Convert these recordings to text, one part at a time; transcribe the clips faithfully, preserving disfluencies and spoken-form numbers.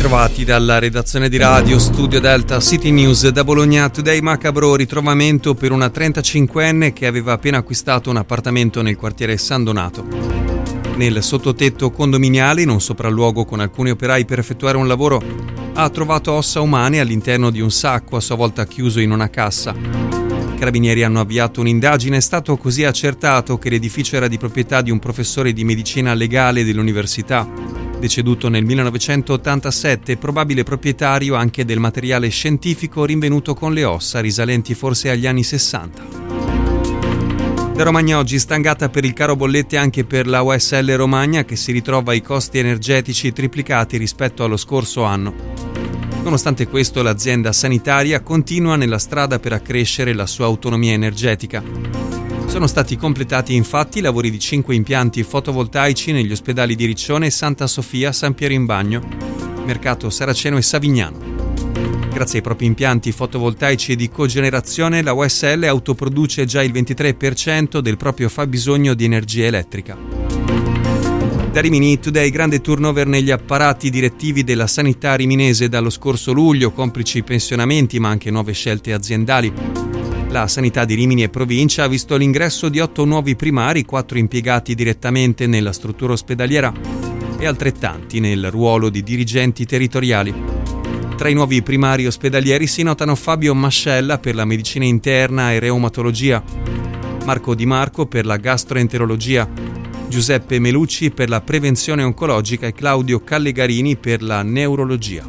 ritrovati dalla redazione di Radio Studio Delta City News da Bologna Today. Macabro ritrovamento per una trentacinquenne che aveva appena acquistato un appartamento nel quartiere San Donato. Nel sottotetto condominiale, in un sopralluogo con alcuni operai per effettuare un lavoro, ha trovato ossa umane all'interno di un sacco a sua volta chiuso in una cassa. I carabinieri hanno avviato un'indagine. È stato così accertato che l'edificio era di proprietà di un professore di medicina legale dell'università, deceduto nel millenovecentottantasette, probabile proprietario anche del materiale scientifico rinvenuto con le ossa, risalenti forse agli anni sessanta. Da Romagna oggi stangata per il caro bollette anche per la U S L Romagna, che si ritrova ai costi energetici triplicati rispetto allo scorso anno. Nonostante questo, l'azienda sanitaria continua nella strada per accrescere la sua autonomia energetica. Sono stati completati infatti i lavori di cinque impianti fotovoltaici negli ospedali di Riccione, Santa Sofia, San Piero in Bagno, Mercato Saraceno e Savignano. Grazie ai propri impianti fotovoltaici di cogenerazione, la U S L autoproduce già il ventitré per cento del proprio fabbisogno di energia elettrica. Da Rimini Today, grande turnover negli apparati direttivi della sanità riminese dallo scorso luglio, complici pensionamenti ma anche nuove scelte aziendali. La sanità di Rimini e provincia ha visto l'ingresso di otto nuovi primari, quattro impiegati direttamente nella struttura ospedaliera e altrettanti nel ruolo di dirigenti territoriali. Tra i nuovi primari ospedalieri si notano Fabio Mascella per la medicina interna e reumatologia, Marco Di Marco per la gastroenterologia, Giuseppe Melucci per la prevenzione oncologica e Claudio Callegarini per la neurologia.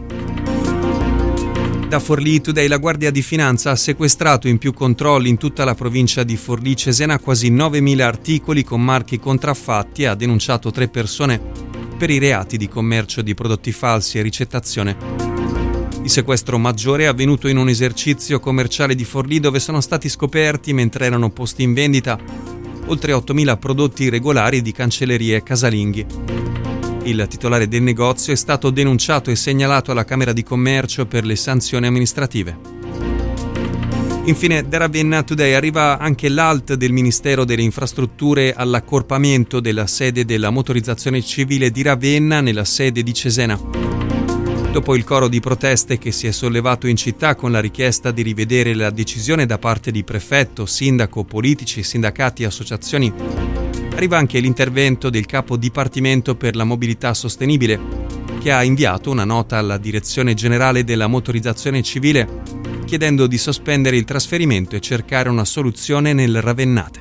Da Forlì Today, la Guardia di Finanza ha sequestrato in più controlli in tutta la provincia di Forlì-Cesena quasi novemila articoli con marchi contraffatti e ha denunciato tre persone per i reati di commercio di prodotti falsi e ricettazione. Il sequestro maggiore è avvenuto in un esercizio commerciale di Forlì dove sono stati scoperti, mentre erano posti in vendita, oltre ottomila prodotti irregolari di cancellerie e casalinghi. Il titolare del negozio è stato denunciato e segnalato alla Camera di Commercio per le sanzioni amministrative. Infine, da Ravenna Today arriva anche l'A L T del Ministero delle Infrastrutture all'accorpamento della sede della motorizzazione civile di Ravenna nella sede di Cesena. Dopo il coro di proteste che si è sollevato in città con la richiesta di rivedere la decisione da parte di prefetto, sindaco, politici, sindacati e associazioni, arriva anche l'intervento del capo dipartimento per la mobilità sostenibile, che ha inviato una nota alla Direzione Generale della Motorizzazione Civile chiedendo di sospendere il trasferimento e cercare una soluzione nel Ravennate.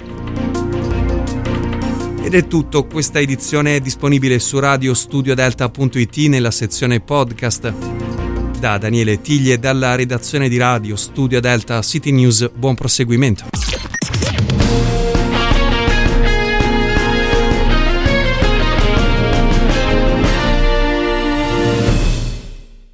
Ed è tutto, questa edizione è disponibile su radio studio delta punto it nella sezione podcast. Da Daniele Tiglie, dalla redazione di Radio Studio Delta City News, buon proseguimento.